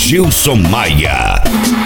Gilson Maia.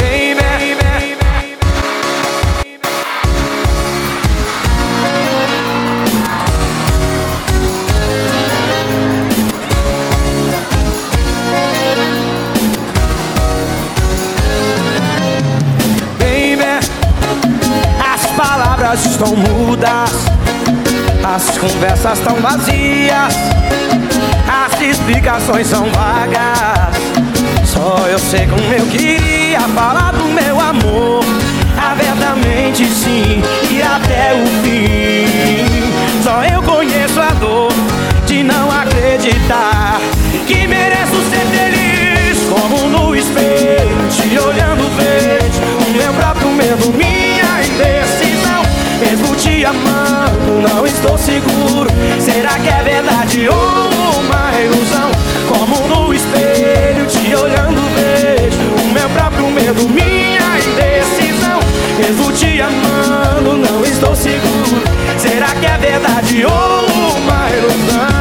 Estão mudas, as conversas estão vazias, as explicações são vagas. Só eu sei como eu queria falar do meu amor, abertamente sim, e até o fim. Só eu conheço a dor de não acreditar que mereço ser feliz. Como no espelho, te olhando vejo o meu próprio medo, minha indecisão. Mesmo te amando, não estou seguro. Será que é verdade ou uma ilusão? Como no espelho, te olhando vejo o meu próprio medo, minha indecisão. Mesmo te amando, não estou seguro. Será que é verdade ou uma ilusão?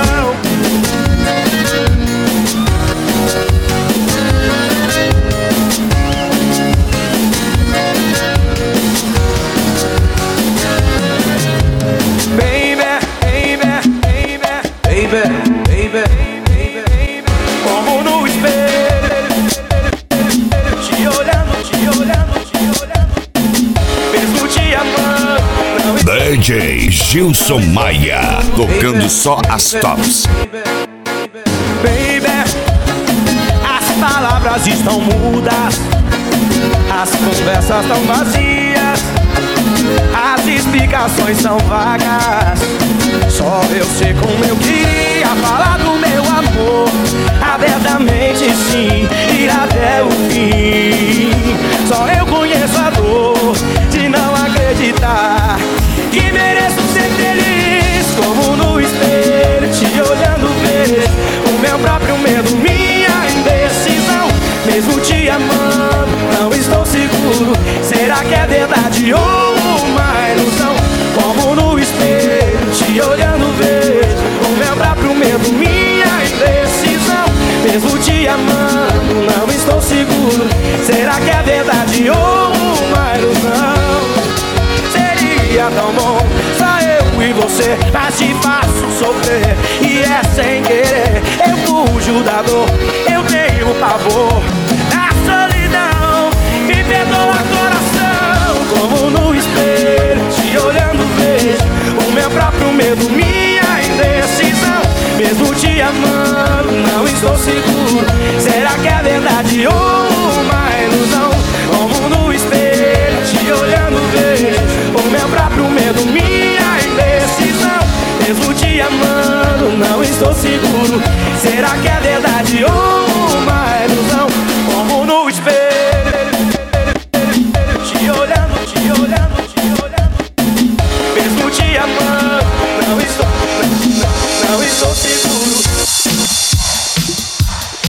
Como no espelho, te olhando, mesmo te amando. DJ Gilson Maia, tocando só as tops. Baby, as palavras estão mudas, as conversas estão vazias, as explicações são vagas. Só eu sei como eu queria falar do meu amor, abertamente sim, ir até o fim. Só eu conheço a dor de não acreditar que mereço ser feliz. Como no espelho, te olhando vejo o meu próprio medo, minha indecisão. Mesmo te amando, não estou seguro. Será que é verdade ou uma ilusão? Como no espelho, te olhando vejo o meu próprio medo, minha indecisão. Mesmo te amando, não estou seguro. Será que é verdade ou uma ilusão? Seria tão bom só eu e você, mas te faço sofrer e é sem querer. Eu fujo da dor, eu tenho pavor da solidão. Me perdoa, coração. Como no espelho, te olhando vejo o meu próprio medo, minha indecisão. Mesmo te amando, não estou seguro. Será que é verdade ou uma ilusão? Como no espelho, te olhando vejo o meu próprio medo, minha indecisão. Mesmo te amando, não estou seguro. Será que é